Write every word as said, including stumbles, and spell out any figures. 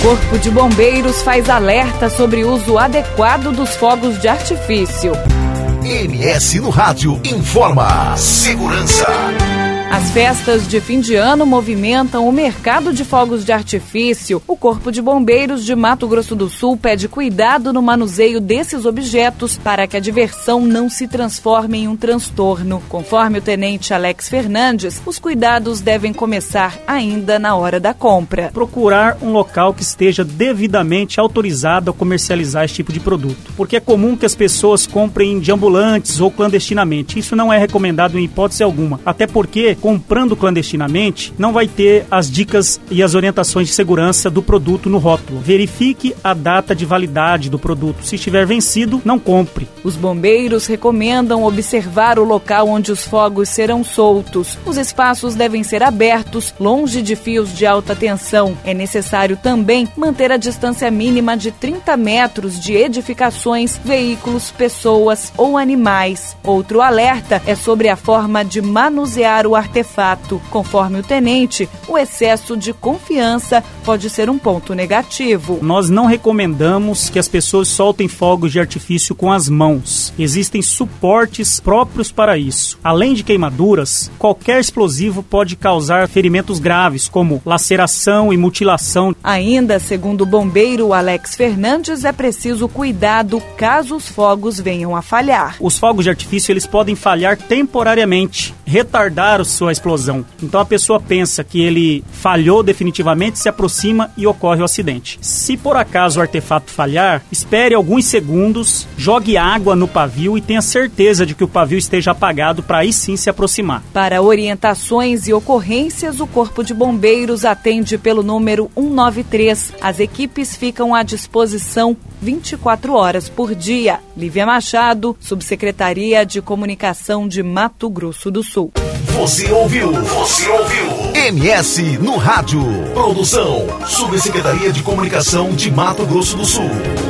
Corpo de Bombeiros faz alerta sobre o uso adequado dos fogos de artifício. M S no Rádio informa. Segurança. As festas de fim de ano movimentam o mercado de fogos de artifício. O Corpo de Bombeiros de Mato Grosso do Sul pede cuidado no manuseio desses objetos para que a diversão não se transforme em um transtorno. Conforme o tenente Alex Fernandes, os cuidados devem começar ainda na hora da compra. Procurar um local que esteja devidamente autorizado a comercializar esse tipo de produto, porque é comum que as pessoas comprem de ambulantes ou clandestinamente. Isso não é recomendado em hipótese alguma, até porque comprando clandestinamente, não vai ter as dicas e as orientações de segurança do produto no rótulo. Verifique a data de validade do produto. Se estiver vencido, não compre. Os bombeiros recomendam observar o local onde os fogos serão soltos. Os espaços devem ser abertos, longe de fios de alta tensão. É necessário também manter a distância mínima de trinta metros de edificações, veículos, pessoas ou animais. Outro alerta é sobre a forma de manusear o artefato. Conforme o tenente, o excesso de confiança pode ser um ponto negativo. Nós não recomendamos que as pessoas soltem fogos de artifício com as mãos. Existem suportes próprios para isso. Além de queimaduras, qualquer explosivo pode causar ferimentos graves, como laceração e mutilação. Ainda, segundo o bombeiro Alex Fernandes, é preciso cuidado caso os fogos venham a falhar. Os fogos de artifício eles podem falhar temporariamente, retardar o sua explosão. Então a pessoa pensa que ele falhou definitivamente, se aproxima e ocorre o acidente. Se por acaso o artefato falhar, espere alguns segundos, jogue água no pavio e tenha certeza de que o pavio esteja apagado para aí sim se aproximar. Para orientações e ocorrências, o Corpo de Bombeiros atende pelo número um nove três. As equipes ficam à disposição vinte e quatro horas por dia. Lívia Machado, Subsecretaria de Comunicação de Mato Grosso do Sul. Você ouviu? Você ouviu? M S no Rádio. Produção, Subsecretaria de Comunicação de Mato Grosso do Sul.